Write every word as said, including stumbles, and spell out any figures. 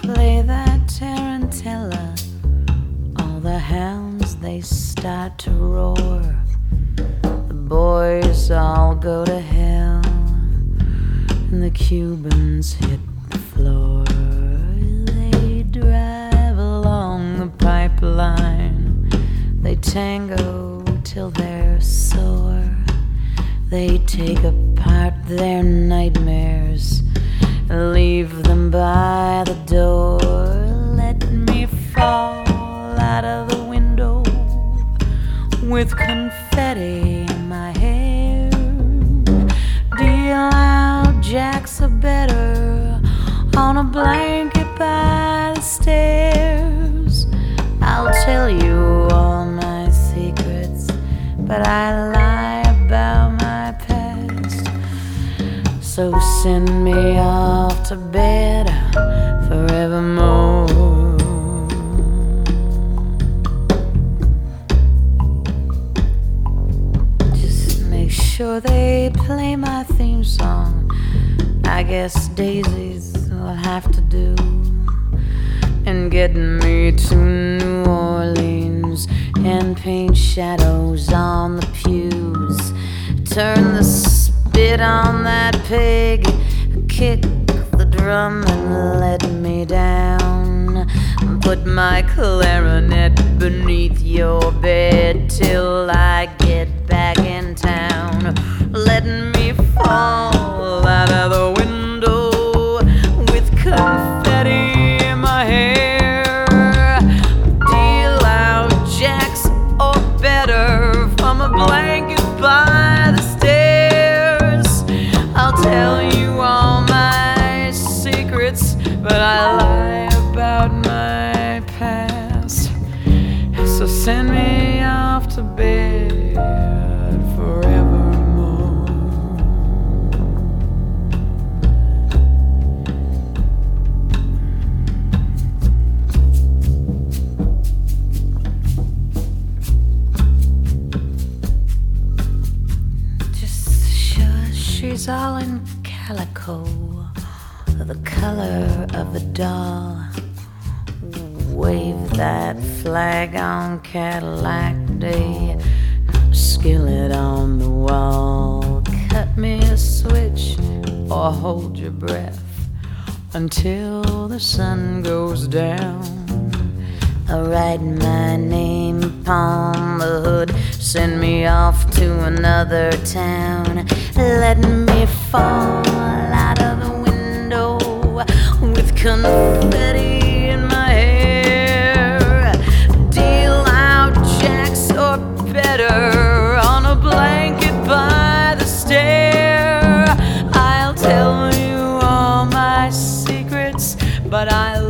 play that tarantella, all the hounds they start to roar. The boys all go to hell, and the Cubans hit the floor. They drive along the pipeline, they tango till they're sore. They take apart their nightmares, leave them by the door. Let me fall out of the window with confetti in my hair. Deal out jacks are better on a blanket by the stairs. I'll tell you all my secrets, but I lie about my past. So send me off to bed forevermore. Just make sure they play my theme song. I guess daisies will have to do. And get me to New Orleans and paint shadows on the pews. Turn the spit on that pig, kick the drum and let me down. Put my clarinet beneath your bed till I get back in town. Let me fall out of the window with confetti in my hair. Deal out jacks or better from a blanket by the stairs. I'll tell you all my secrets, but I lie about my past. So send me off to bed forevermore. Just sure she's all in calico, the color of a doll. Wave that flag on Cadillac Day, skillet on the wall. Cut me a switch or hold your breath until the sun goes down. I'll write my name upon the hood, send me off to another town. Let me fall out of the window with confetti in my hair. Deal out jacks or better on a blanket by the stair. I'll tell you all my secrets, but I